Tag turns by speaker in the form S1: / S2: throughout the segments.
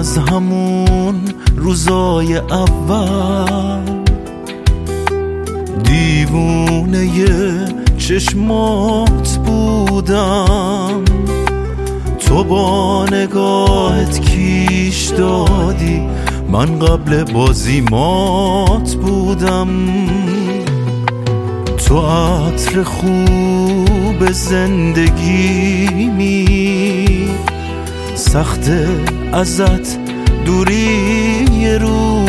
S1: از همون روزای اول دیوونه چشمات بودم، تو با نگاهت کیش دادی، من قبل بازیمات بودم. تو عطر خوب زندگیمی، سخته ازت دوری یه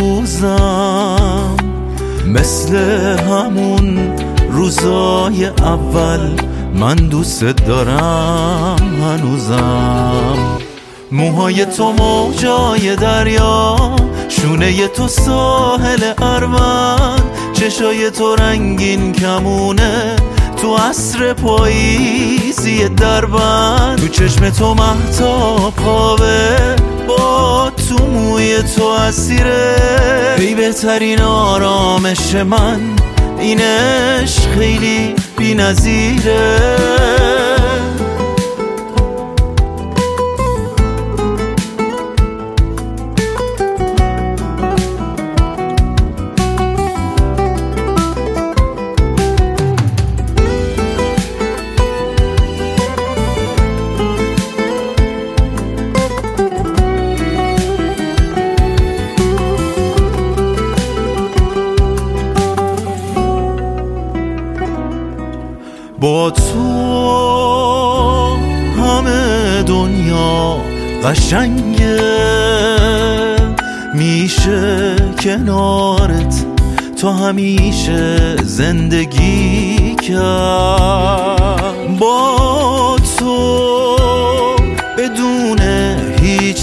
S1: روزم، مثل همون روزای اول من دوست دارم هنوزم. موهای تو موجای دریا، شونه تو ساحل اروان، چشای تو رنگین کمونه تو عصر پاییزی دربند، تو چشم تو مهتاب خوابه، با تو موی تو اسیره. ای بهترین آرامش من، این عشق خیلی بی نظیره. با تو همه دنیا قشنگه، میشه کنارت تو همیشه زندگی کرد. با تو بدون هیچ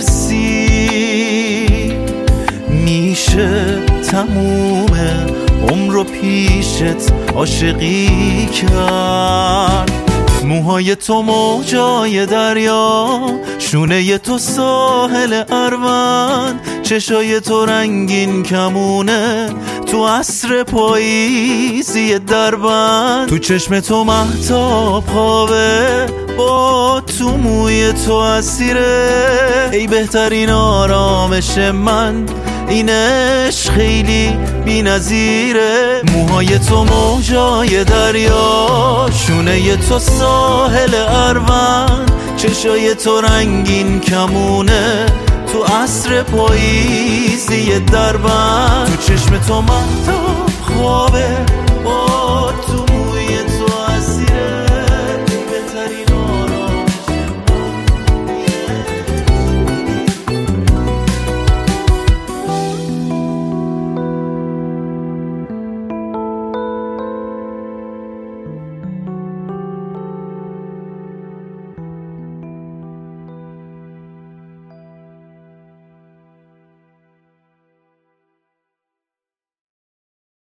S1: ترسی میشه تمومه عمر رو پیشت عاشقی کرد. موهای تو موجای دریا، شونه تو ساحل اروان، چشای تو رنگین کمونه تو عصر پاییزی دربند، تو چشم تو مهتاب خوابه، با تو موی تو اسیره. ای بهترین آرامش من، این عشق خیلی بی نظیره. موهای تو موجای دریا، شونه تو ساحل اروان، چشای تو رنگین کمونه تو عصر پاییزی دربند، تو چشم تو مهتاب خوابه،